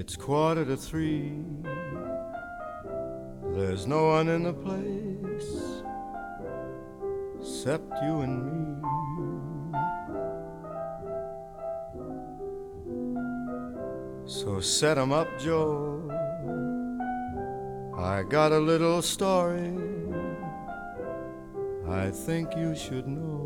It's 2:45. There's no one in the place except you and me. So set 'em up, Joe. I got a little story I think you should know.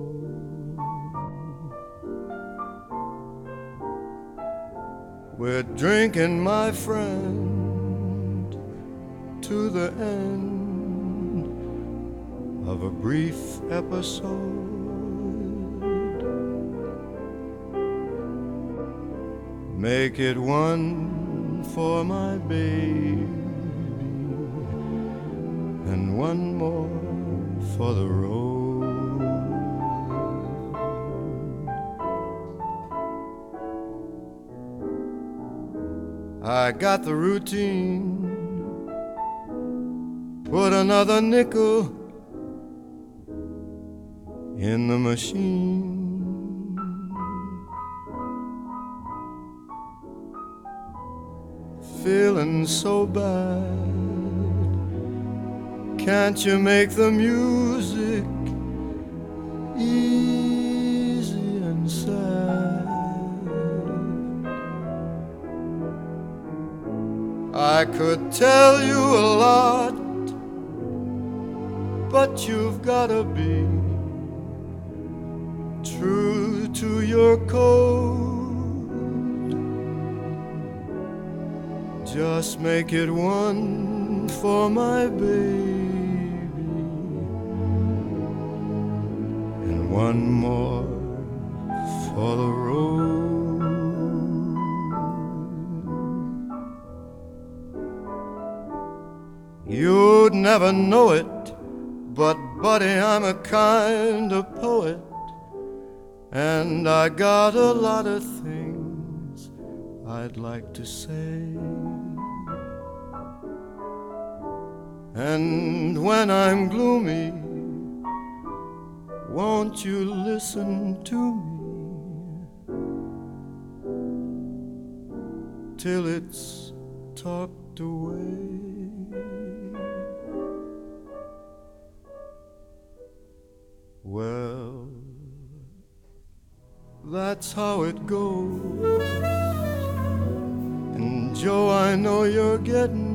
We're drinking, my friend, to the end of a brief episode. Make it one for my baby and one more for the road. I got the routine. Put another nickel in the machine. Feeling so bad. Can't you make the music easy and sad? I could tell you a lot, but you've gotta be true to your code. Just make it one for my baby and one more for the road. You'd never know it, but buddy, I'm a kind of poet, and I got a lot of things I'd like to say. And when I'm gloomy, won't you listen to me till it's tucked away? Well, that's how it goes. And Joe, I know you're getting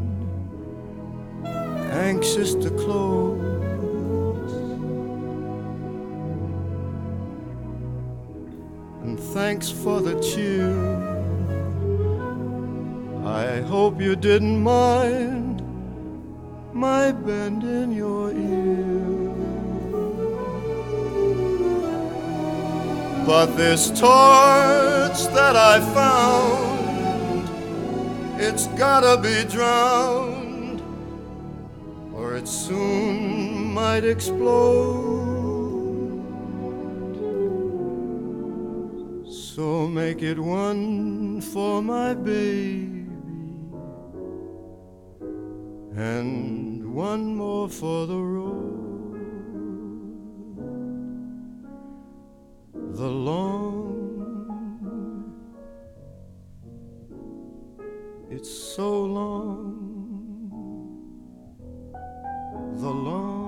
anxious to close. And thanks for the cheer. I hope you didn't mind my bending your ear. But this torch that I found, it's gotta be drowned, or it soon might explode. So make it one for my baby and one more for the road. The long, it's so long, the long